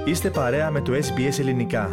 Είστε παρέα με το SBS Ελληνικά.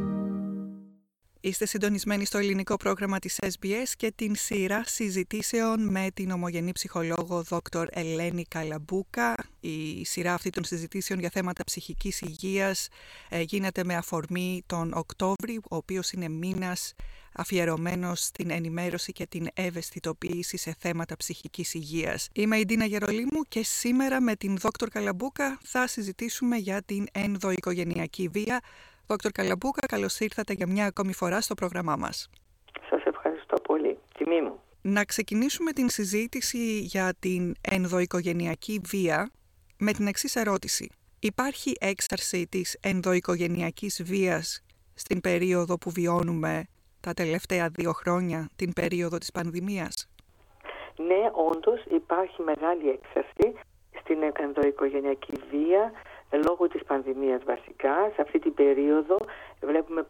Είστε συντονισμένοι στο ελληνικό πρόγραμμα της SBS και την σειρά συζητήσεων με την ομογενή ψυχολόγο Δόκτωρ Ελένη Καλαμπούκα. Η σειρά αυτή των συζητήσεων για θέματα ψυχικής υγείας γίνεται με αφορμή τον Οκτώβρη, ο οποίος είναι μήνας αφιερωμένος στην ενημέρωση και την ευαισθητοποίηση σε θέματα ψυχικής υγείας. Είμαι η Ντίνα Γερολίμου και σήμερα με την Δόκτωρ Καλαμπούκα θα συζητήσουμε για την ενδοοικογενειακή βία. Δόκτωρ Καλαμπούκα, καλώς ήρθατε για μια ακόμη φορά στο πρόγραμμά μας. Σας ευχαριστώ πολύ. Τιμή μου. Να ξεκινήσουμε την συζήτηση για την ενδοοικογενειακή βία με την εξής ερώτηση. Υπάρχει έξαρση της ενδοοικογενειακής βίας στην περίοδο που βιώνουμε τα τελευταία 2 χρόνια, την περίοδο της πανδημίας? Ναι, όντως υπάρχει μεγάλη έξαρση στην ενδοοικογενειακή βία λόγω της πανδημίας βασικά. Σε αυτή την περίοδο βλέπουμε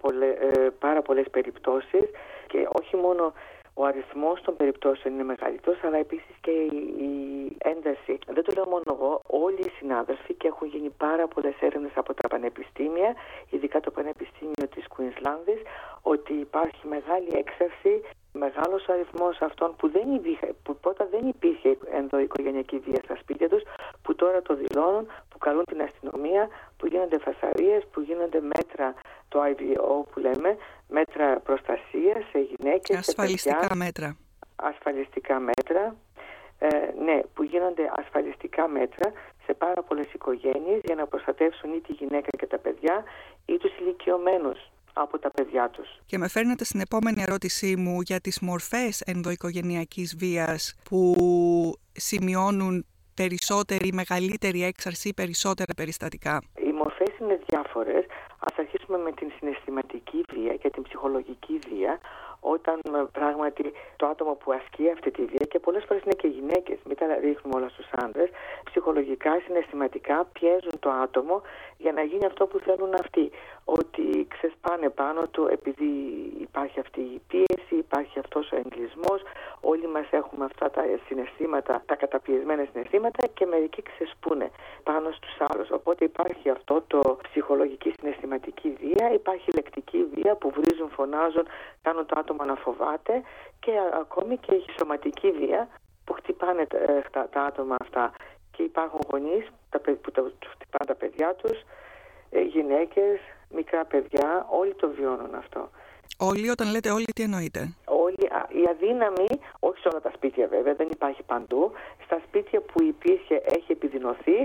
πάρα πολλές περιπτώσεις και όχι μόνο ο αριθμός των περιπτώσεων είναι μεγαλύτερος, αλλά επίσης και η ένταση. Δεν το λέω μόνο εγώ, όλοι οι συνάδελφοι, και έχουν γίνει πάρα πολλές έρευνες από τα πανεπιστήμια, ειδικά το Πανεπιστήμιο της Κουινσλάνδης, ότι υπάρχει μεγάλη έξαρση, μεγάλος αριθμός αυτών που πρώτα δεν υπήρχε ενδοοικογενειακή βία στα σπίτια τους, που τώρα το δηλώνουν, που καλούν την αστυνομία, που γίνονται φασαρίες, που γίνονται μέτρα, το IVO που λέμε, μέτρα προστασίας σε γυναίκες, ασφαλιστικά σε παιδιά, μέτρα. Ασφαλιστικά μέτρα, ναι, που γίνονται ασφαλιστικά μέτρα σε πάρα πολλές οικογένειες για να προστατεύσουν ή τη γυναίκα και τα παιδιά ή τους ηλικιωμένους από τα παιδιά τους. Και με φέρνετε στην επόμενη ερώτησή μου για τις μορφές ενδοοικογενειακής βίας που σημειώνουν περισσότερη, μεγαλύτερη έξαρση ή περισσότερα περιστατικά. Οι μορφές είναι διάφορες. Ας αρχίσουμε με την συναισθηματική βία και την ψυχολογική βία, όταν πράγματι το άτομο που ασκεί αυτή τη βία, και πολλές φορές είναι και γυναίκες, μην τα ρίχνουμε όλα στους άντρες, ψυχολογικά, συναισθηματικά πιέζουν το άτομο για να γίνει αυτό που θέλουν αυτοί. Ότι ξεσπάνε πάνω του επειδή υπάρχει αυτή η πίεση, υπάρχει αυτός ο εγκλισμός. Όλοι μας έχουμε αυτά τα συναισθήματα, τα καταπιεσμένα συναισθήματα, και μερικοί ξεσπούνε πάνω στους άλλους. Οπότε υπάρχει αυτό το ψυχολογική συναισθηματική βία, υπάρχει λεκτική βία που βρίζουν, φωνάζουν, κάνουν το άτομο να φοβάται, και ακόμη και η σωματική βία που χτυπάνε τα άτομα αυτά. Και υπάρχουν γονείς που χτυπάνε τα παιδιά τους, γυναίκες, μικρά παιδιά, όλοι το βιώνουν αυτό. Όλοι, όταν λέτε όλοι, τι εννοείτε? Όλοι, οι αδύναμοι, όχι σε όλα τα σπίτια βέβαια, δεν υπάρχει παντού. Στα σπίτια που υπήρχε έχει επιδεινωθεί.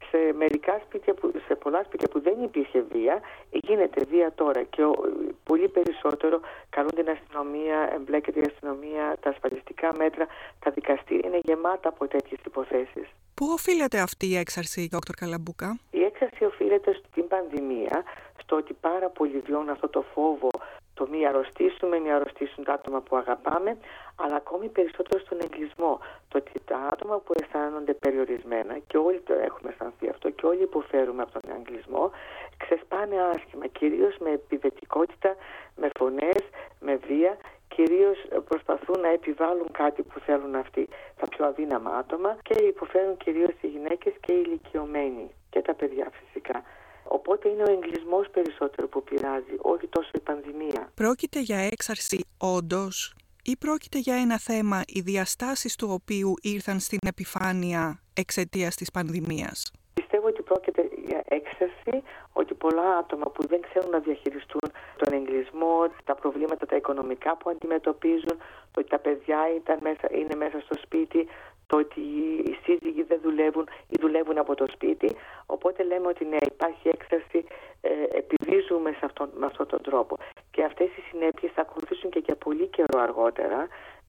Σε πολλά σπίτια που δεν υπήρχε βία, γίνεται βία τώρα, και πολύ περισσότερο καλούν την αστυνομία, εμπλέκεται η αστυνομία, τα ασφαλιστικά μέτρα, τα δικαστήρια είναι γεμάτα από τέτοιες υποθέσεις. Πού οφείλεται αυτή η έξαρση, Δόκτωρ Καλαμπούκα? Η έξαρση οφείλεται στην πανδημία, στο ότι πάρα πολλοί βιώνουν αυτό το φόβο, το μη αρρωστήσουν τα άτομα που αγαπάμε, αλλά ακόμη περισσότερο στον εγκλισμό. Το ότι τα άτομα που αισθάνονται περιορισμένα, και όλοι το έχουμε αισθανθεί αυτό και όλοι υποφέρουμε από τον εγκλισμό, ξεσπάνε άσχημα, κυρίως με επιβετικότητα, με φωνές, με βία. Κυρίως προσπαθούν να επιβάλλουν κάτι που θέλουν αυτοί, τα πιο αδύναμα άτομα, και υποφέρουν κυρίως οι γυναίκες και οι ηλικιωμένοι και τα παιδιά φυσικά. Οπότε είναι ο εγκλισμός περισσότερο που πειράζει, όχι τόσο η πανδημία. Πρόκειται για έξαρση όντως, ή πρόκειται για ένα θέμα οι διαστάσεις του οποίου ήρθαν στην επιφάνεια εξαιτίας της πανδημίας? Πιστεύω ότι πρόκειται για έξαρση, ότι πολλά άτομα που δεν ξέρουν να διαχειριστούν τον εγκλισμό, τα προβλήματα τα οικονομικά που αντιμετωπίζουν, το ότι τα παιδιά είναι μέσα στο σπίτι, το ότι οι σύζυγοι δεν δουλεύουν ή δουλεύουν από το σπίτι. Οπότε λέμε ότι ναι, υπάρχει έξαρση, επειδή ζούμε με αυτόν τον τρόπο. Και αυτές οι συνέπειες θα ακολουθήσουν και για πολύ καιρό αργότερα,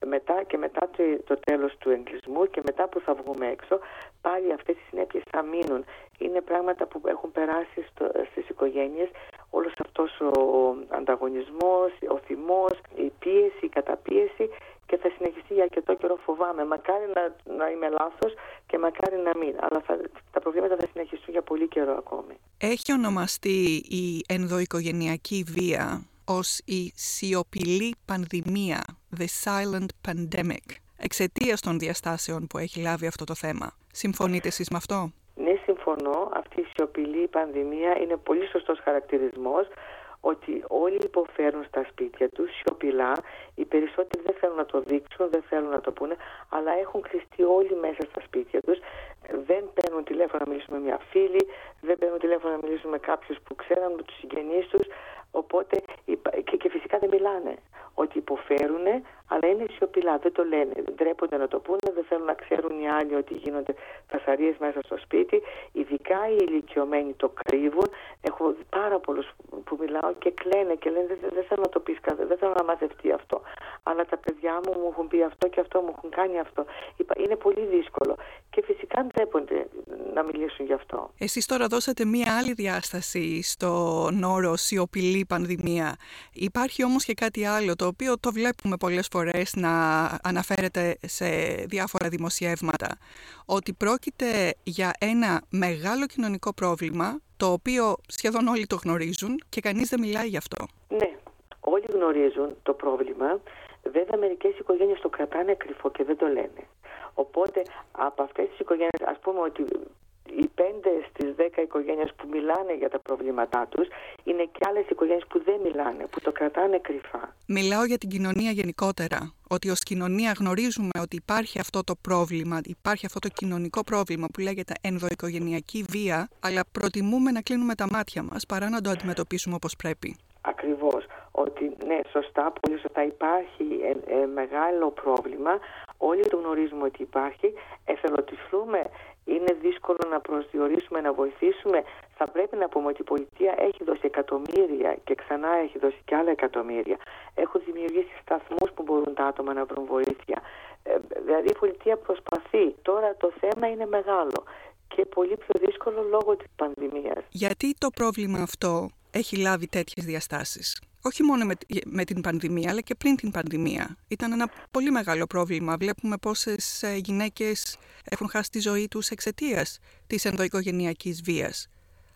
μετά το τέλος του εγκλισμού, και μετά που θα βγούμε έξω, πάλι αυτές οι συνέπειες θα μείνουν. Είναι πράγματα που έχουν περάσει στις οικογένειες, όλος αυτός ο ανταγωνισμός, ο θυμός, η πίεση, η καταπίεση, και θα συνεχιστεί για αρκετό καιρό, φοβάμαι. Μακάρι να είμαι λάθος και μακάρι να μην, αλλά τα προβλήματα θα συνεχιστούν για πολύ καιρό ακόμη. Έχει ονομαστεί η ενδοοικογενειακή βία ως η σιωπηλή πανδημία, the silent pandemic, εξαιτίας των διαστάσεων που έχει λάβει αυτό το θέμα. Συμφωνείτε εσείς με αυτό? Ναι, συμφωνώ. Αυτή η σιωπηλή πανδημία είναι πολύ σωστός χαρακτηρισμός, ότι όλοι υποφέρουν στα σπίτια τους σιωπηλά. Οι περισσότεροι δεν θέλουν να το δείξουν, δεν θέλουν να το πούνε, αλλά έχουν κλειστεί όλοι μέσα στα σπίτια τους. Δεν παίρνουν τηλέφωνο να μιλήσουν με μια φίλη, δεν παίρνουν τηλέφωνο να μιλήσουν με κάποιους που ξέραν, με τους συγγενείς τους. Οπότε, και φυσικά δεν μιλάνε. Ότι υποφέρουν, αλλά είναι σιωπηλά, δεν το λένε. Ντρέπονται να το πούνε, δεν θέλουν να ξέρουν οι άλλοι ότι γίνονται φασαρίες μέσα στο σπίτι. Ειδικά οι ηλικιωμένοι το κρύβουν. Έχω πάρα πολλούς που μιλάω και κλαίνε και λένε δεν θέλω να το πεις, δεν θέλω να μαζευτεί αυτό. Αλλά τα παιδιά μου έχουν πει αυτό και αυτό, μου έχουν κάνει αυτό. Είναι πολύ δύσκολο. Και φυσικά ντρέπονται να μιλήσουν γι' αυτό. Εσείς τώρα δώσατε μία άλλη διάσταση στον όρο σιωπηλή πανδημία. Υπάρχει όμως και κάτι άλλο, το οποίο το βλέπουμε πολλές φορές να αναφέρεται σε διάφορα δημοσιεύματα, ότι πρόκειται για ένα μεγάλο κοινωνικό πρόβλημα, το οποίο σχεδόν όλοι το γνωρίζουν και κανείς δεν μιλάει γι' αυτό. Ναι, όλοι γνωρίζουν το πρόβλημα. Βέβαια, μερικές οικογένειες το κρατάνε κρυφό και δεν το λένε. Οπότε, από αυτές τις οικογένειες, ας πούμε ότι οι 5 στις 10 οικογένειες που μιλάνε για τα προβλήματά τους, είναι και άλλες οικογένειες που δεν μιλάνε, που το κρατάνε κρυφά. Μιλάω για την κοινωνία γενικότερα. Ότι ως κοινωνία γνωρίζουμε ότι υπάρχει αυτό το πρόβλημα, υπάρχει αυτό το κοινωνικό πρόβλημα που λέγεται ενδοοικογενειακή βία, αλλά προτιμούμε να κλείνουμε τα μάτια μας παρά να το αντιμετωπίσουμε όπως πρέπει. Ακριβώς. Ότι ναι, σωστά, πολύ σωστά, υπάρχει μεγάλο πρόβλημα. Όλοι το γνωρίζουμε ότι υπάρχει. Εθελοτυφλούμε. Είναι δύσκολο να προσδιορίσουμε, να βοηθήσουμε. Θα πρέπει να πούμε ότι η πολιτεία έχει δώσει εκατομμύρια και ξανά έχει δώσει και άλλα εκατομμύρια. Έχουν δημιουργήσει σταθμούς που μπορούν τα άτομα να βρουν βοήθεια. Δηλαδή η πολιτεία προσπαθεί. Τώρα το θέμα είναι μεγάλο και πολύ πιο δύσκολο λόγω της πανδημίας. Γιατί το πρόβλημα αυτό έχει λάβει τέτοιες διαστάσεις? Όχι μόνο με την πανδημία, αλλά και πριν την πανδημία. Ήταν ένα πολύ μεγάλο πρόβλημα. Βλέπουμε πόσες γυναίκες έχουν χάσει τη ζωή τους εξαιτίας της ενδοοικογενειακής βίας.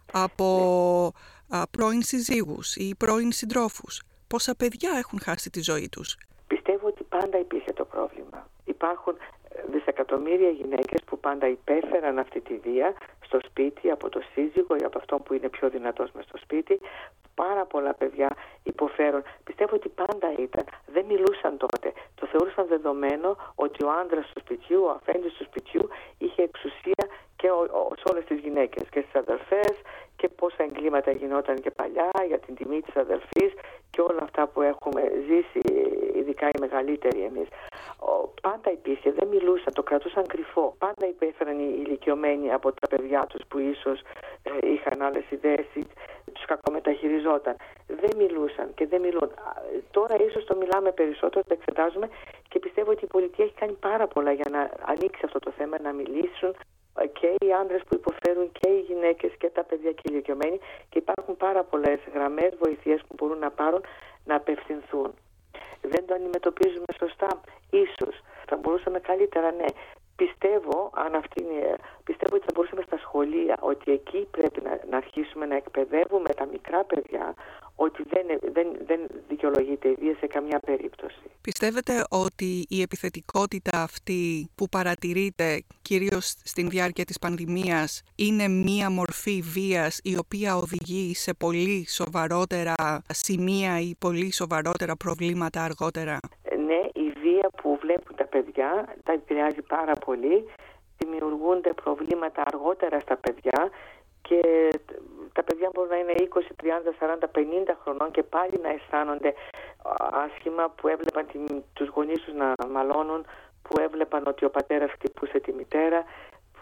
Από πρώην συζύγους ή πρώην συντρόφους. Πόσα παιδιά έχουν χάσει τη ζωή τους. Πιστεύω ότι πάντα υπήρχε το πρόβλημα. Υπάρχουν δισεκατομμύρια γυναίκες που πάντα υπέφεραν αυτή τη βία στο σπίτι, από το σύζυγο ή από αυτόν που είναι πιο δυνατός μες στο σπίτι. Πάρα πολλά παιδιά υποφέρουν. Πιστεύω ότι πάντα ήταν. Δεν μιλούσαν τότε. Το θεωρούσαν δεδομένο ότι ο άντρας του σπιτιού, ο αφέντης του σπιτιού, είχε εξουσία και σε όλες τις γυναίκες και στις αδελφές και πόσα εγκλήματα γινόταν και παλιά για την τιμή της αδελφής και όλα αυτά που έχουμε ζήσει, ειδικά οι μεγαλύτεροι εμείς. Πάντα υπήρχε, δεν μιλούσαν, το κρατούσαν κρυφό. Πάντα υπέφεραν οι ηλικιωμένοι από τα παιδιά τους που ίσως είχαν άλλες ιδέες ή τους κακομεταχειριζόταν. Δεν μιλούσαν και δεν μιλούν. Τώρα ίσως το μιλάμε περισσότερο, το εξετάζουμε και πιστεύω ότι η πολιτεία έχει κάνει πάρα πολλά για να ανοίξει αυτό το θέμα, να μιλήσουν και οι άντρες που υποφέρουν και οι γυναίκες και τα παιδιά και οι ηλικιωμένοι, και υπάρχουν πάρα πολλές γραμμές βοηθείας που μπορούν να πάρουν να απευθυνθούν. Δεν το αντιμετωπίζουμε σωστά, ίσως. Θα μπορούσαμε καλύτερα, ναι. Πιστεύω ότι θα μπορούσαμε στα σχολεία, ότι εκεί πρέπει να αρχίσουμε να εκπαιδεύουμε τα μικρά παιδιά ότι δεν δικαιολογείται η βία σε καμιά περίπτωση. Πιστεύετε ότι η επιθετικότητα αυτή που παρατηρείται κυρίως στην διάρκεια της πανδημίας είναι μία μορφή βίας η οποία οδηγεί σε πολύ σοβαρότερα σημεία ή πολύ σοβαρότερα προβλήματα αργότερα? Ναι, η βία που βλέπουν τα παιδιά τα επηρεάζει πάρα πολύ. Δημιουργούνται προβλήματα αργότερα στα παιδιά και τα παιδιά μπορούν να είναι 20, 30, 40, 50 χρονών και πάλι να αισθάνονται άσχημα, που έβλεπαν τους γονείς τους να μαλώνουν, που έβλεπαν ότι ο πατέρας χτυπούσε τη μητέρα, που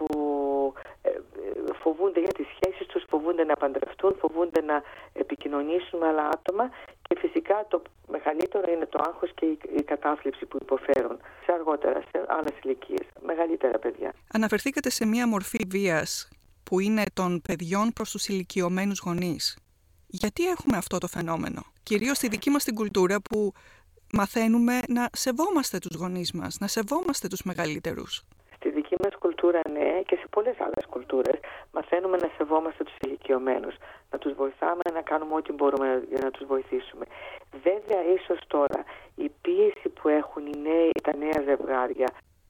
φοβούνται για τις σχέσεις τους, φοβούνται να παντρευτούν, φοβούνται να επικοινωνήσουν με άλλα άτομα και φυσικά το μεγαλύτερο είναι το άγχος και η κατάθλιψη που υποφέρουν σε αργότερα, σε άλλες ηλικίες, μεγαλύτερα παιδιά. Αναφερθήκατε σε μία μορφή βίας που είναι των παιδιών προς τους ηλικιωμένους γονείς. Γιατί έχουμε αυτό το φαινόμενο? Κυρίως στη δική μας την κουλτούρα που μαθαίνουμε να σεβόμαστε τους γονείς μας, να σεβόμαστε τους μεγαλύτερους. Στη δική μας κουλτούρα, ναι, και σε πολλές άλλες κουλτούρες μαθαίνουμε να σεβόμαστε τους ηλικιωμένους, να τους βοηθάμε, να κάνουμε ό,τι μπορούμε για να τους βοηθήσουμε. Βέβαια, ίσως τώρα η πίεση που έχουν οι νέοι, τα νέα ζευγάρια,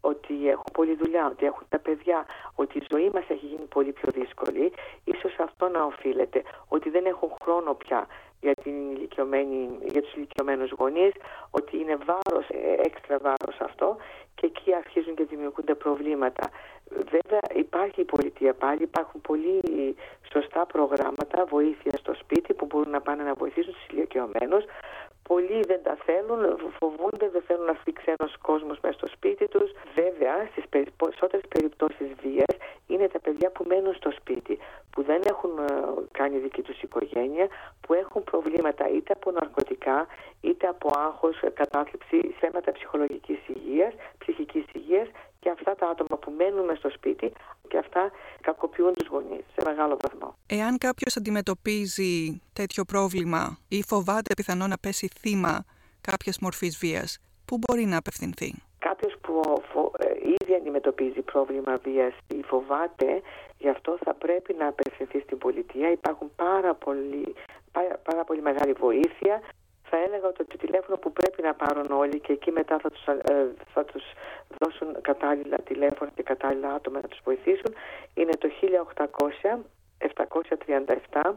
ότι έχουν πολλή δουλειά, ότι έχουν τα παιδιά, ότι η ζωή μας έχει γίνει πολύ πιο δύσκολη. Ίσως αυτό να οφείλεται, ότι δεν έχουν χρόνο πια για τους ηλικιωμένους γονείς, ότι είναι βάρος, έξτρα βάρος αυτό, και εκεί αρχίζουν και δημιουργούνται προβλήματα. Βέβαια υπάρχει η πολιτεία πάλι, υπάρχουν πολύ σωστά προγράμματα βοήθεια στο σπίτι που μπορούν να πάνε να βοηθήσουν τους ηλικιωμένους. Πολλοί δεν τα θέλουν, φοβούνται, δεν θέλουν να έρθει ξένος κόσμος μέσα στο σπίτι τους. Βέβαια, στις περισσότερες περιπτώσεις βίας είναι τα παιδιά που μένουν στο σπίτι, που δεν έχουν κάνει δική τους οικογένεια, που έχουν προβλήματα είτε από ναρκωτικά, είτε από άγχος, κατάθλιψη, θέματα ψυχολογικής υγείας, ψυχικής υγείας, και αυτά τα άτομα που μένουν μες στο σπίτι και αυτά κακοποιούν τους γονείς σε μεγάλο βαθμό. Εάν κάποιος αντιμετωπίζει τέτοιο πρόβλημα ή φοβάται πιθανόν να πέσει θύμα κάποιας μορφής βίας, πού μπορεί να απευθυνθεί? Κάποιος που ήδη αντιμετωπίζει πρόβλημα βίας ή φοβάται, γι' αυτό θα πρέπει να απευθυνθεί στην πολιτεία. Υπάρχουν πάρα πολύ μεγάλη βοήθεια. Θα έλεγα ότι το τηλέφωνο που πρέπει να πάρουν όλοι, και εκεί μετά θα τους δώσουν κατάλληλα τηλέφωνα και κατάλληλα άτομα να τους βοηθήσουν, είναι το 1800 737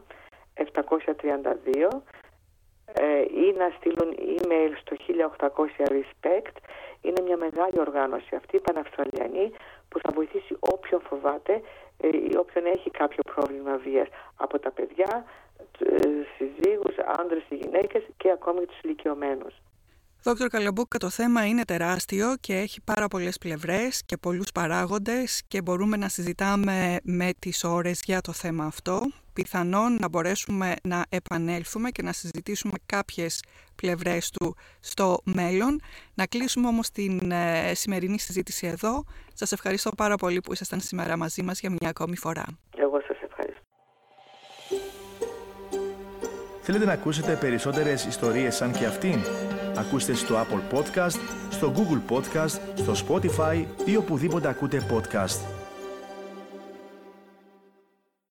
732, ή να στείλουν email στο 1800 respect. Είναι μια μεγάλη οργάνωση αυτή, παναυστραλιανή, που θα βοηθήσει όποιον φοβάται ή όποιον έχει κάποιο πρόβλημα βίας, από τα παιδιά, συζύγους, άντρες ή γυναίκες, και ακόμη τους ηλικιωμένους. Δόκτωρ Καλαμπούκα, το θέμα είναι τεράστιο και έχει πάρα πολλές πλευρές και πολλούς παράγοντες και μπορούμε να συζητάμε με τις ώρες για το θέμα αυτό. Πιθανόν να μπορέσουμε να επανέλθουμε και να συζητήσουμε κάποιες πλευρές του στο μέλλον. Να κλείσουμε όμως την σημερινή συζήτηση εδώ. Σας ευχαριστώ πάρα πολύ που ήσασταν σήμερα μαζί μας για μια ακόμη φορά. Εγώ σας ευχαριστώ. Θέλετε να ακούσετε περισσότερες ιστορίες σαν και αυτήν? Ακούστε στο Apple Podcast, στο Google Podcast, στο Spotify ή οπουδήποτε ακούτε podcast.